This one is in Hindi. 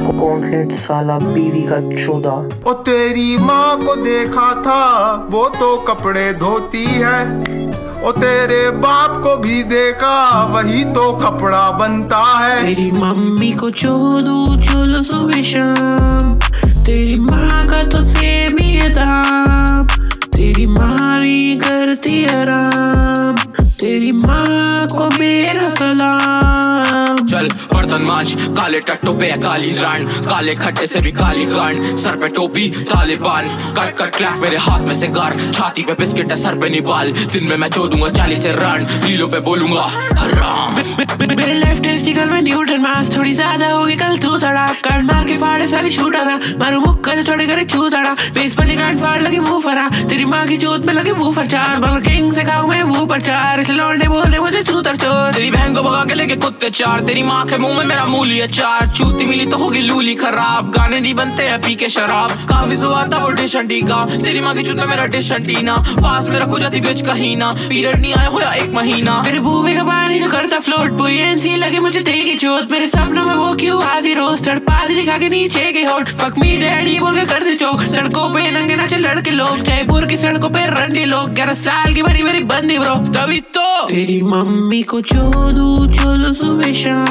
कॉन्टलेट साला बीवी का चोदा। ओ तेरी माँ को देखा था, वो तो कपड़े धोती है। ओ तेरे बाप को भी देखा, वही तो कपड़ा बनता है। तेरी मम्मी को चोलो सुबह शाम, तेरी माँ का तो सेम ही है दाम। तेरी माँ भी करती आराम, तेरी माँ को मेरा सलाम। चल बर्तन मांझ, काले टट्टो पे काली रान, काले खट्टे से भी काली गांड, सर पे टोपी तालिबान, कट कट क्लैप मेरे हाथ में सिगार, छाती पे बिस्किट है सर पे निबाल। दिन में मैं चो दूंगा 40 से रान, रीलों पे बोलूंगा हराम। मेरे लेफ्ट टेस्टिकल में न्यूटन मास थोड़ी ज्यादा होगी कल तू तड़ा, काट मार के फाड़े सारी शूटा था, मारू मुक्का जो थोड़े करे चूतड़ा, बेस पर काट फाड़ लगी वो फरा, तेरी माँ की चोट में लगी वो फरचार, बल किंग से खाऊं मैं वो प्रचार, इस लौंडे बोले मुझे चूतर चोर। तेरी बहन को भगा के लेके कुत्ते चार, तेरी माँ के मुंह में मेरा मूली अचार, चूती मिली तो होगी लूली खराब, गाने नहीं बनते हैं पी के शराब, काफी सुहाता वो डिश अंटी का, तेरी माँ की चूत में मेरा डिश अंटीना, पास में रखू जाती बेच कहीं ना, पीरियड नहीं आया होया 1 महीना। मेरे बूबे का पानी जो करता फ्लोट, बुएंसी लगे मुझे देगी चोट, मेरे सपनों में वो क्यों आधी रोज तड़ पादरी खा के नीचे के होठ, फक मी डैडी बोल के कर दे चौक, सड़कों पे नंगे नाचे लड़के लोग, जयपुर की सड़कों पे रंडी लोग, 11 साल की बड़ी बड़ी बंदी ब्रो, तभी तो तेरी मम्मी को चोलो सुबह शाम,